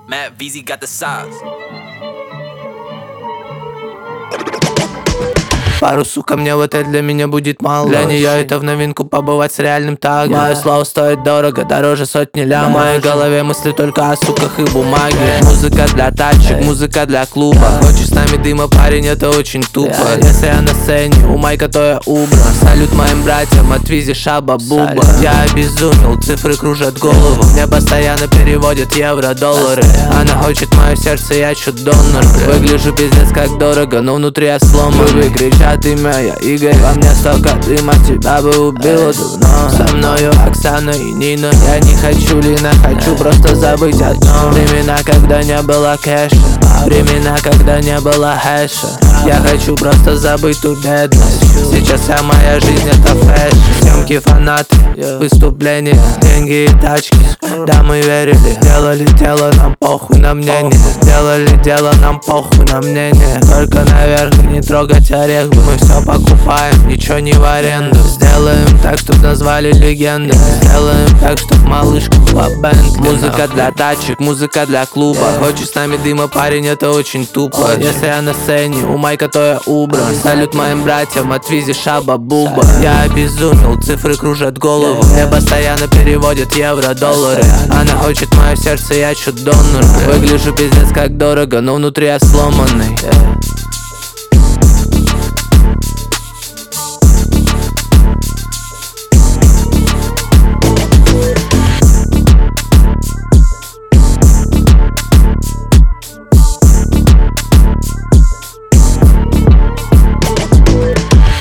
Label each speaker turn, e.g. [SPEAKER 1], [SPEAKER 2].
[SPEAKER 1] Matt VZ got the sauce.
[SPEAKER 2] Пару, сука, мне вот это для меня будет мало. Для нее это в новинку побывать с реальным тагом. Мое слово стоит дорого, дороже сотни лям. В моей голове мысли только о суках и бумаге. Музыка для тачек, музыка для клуба. Хочешь с нами дыма, парень, это очень тупо. Если я на сцене, у Майка, то я убра. Салют моим братьям от Визи, Шаба, Буба. Я обезумел, цифры кружат голову. Мне постоянно переводят евро, доллары. Она хочет мое сердце, я чуть донор. Выгляжу пиздец как дорого, но внутри я сломан. Кричат имя, я Игорь, во мне столько дыма, тебя бы убило давно. Со мною Оксана и Нина, я не хочу Лина, хочу просто забыть одно. Времена, когда не было кэша, времена, когда не было хэша. Я хочу просто забыть ту бедность. Сейчас вся моя жизнь это фэшн. Съемки, фанаты, выступления, деньги и тачки. Да, мы верили, делали дело, нам похуй на мнение. Делали дело, нам похуй на мнение. Только наверх, не трогать орех. Мы все покупаем, ничего не в аренду. Сделаем так, чтоб назвали легендой. Сделаем так, чтоб малышка была бэнд. Музыка для тачек, музыка для клуба. Хочешь с нами дыма, парень, это очень тупо. Если я на сцене, у Майка, то я убра. Салют моим братьям от Визи, Шаба, Буба. Я обезумел, цифры кружат голову. Мне постоянно переводят евро, доллары. Она хочет мое сердце, я чуть донор. Выгляжу пиздец как дорого, но внутри я сломанный.